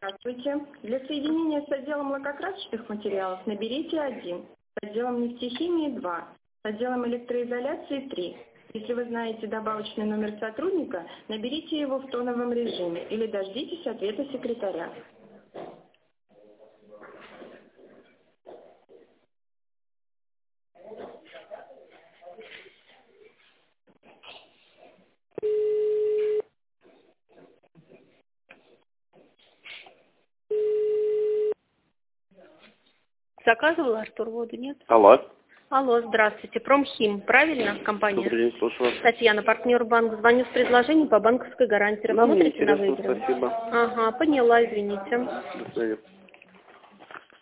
Здравствуйте. Для соединения с отделом лакокрасочных материалов наберите 1, с отделом нефтехимии 2, с отделом электроизоляции 3. Если вы знаете добавочный номер сотрудника, наберите его в тоновом режиме или дождитесь ответа секретаря. Заказывала Артур воду, нет? Алло. Алло, здравствуйте. Промхим, правильно, компания? Добрый день, слушаю вас. Татьяна, партнер банка. Звоню с предложением по банковской гарантии. Нам не Рассмотрите на интересно, выигрыш? спасибо. Ага, поняла, извините. До свидания.